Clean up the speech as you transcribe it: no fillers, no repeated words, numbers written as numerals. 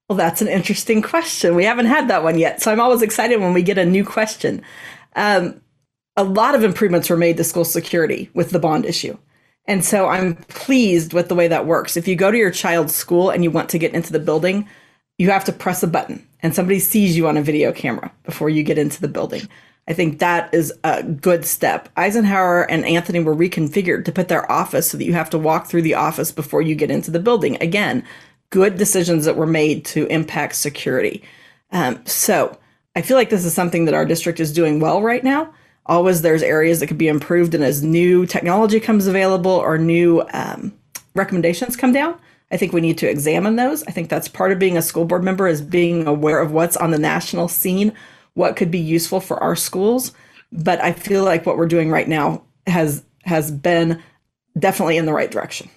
Well, that's an interesting question. We haven't had that one yet. So I'm always excited when we get a new question. Um, a lot of improvements were made to school security with the bond issue. And so I'm pleased with the way that works. If you go to your child's school and you want to get into the building, you have to press a button and somebody sees you on a video camera before you get into the building. I think that is a good step. Eisenhower and Anthony were reconfigured to put their office so that you have to walk through the office before you get into the building. Again, good decisions that were made to impact security. So I feel like this is something that our district is doing well right now. Always there's areas that could be improved, and as new technology comes available or new recommendations come down, I think we need to examine those. I think that's part of being a school board member, is being aware of what's on the national scene, what could be useful for our schools. But I feel like what we're doing right now has been definitely in the right direction.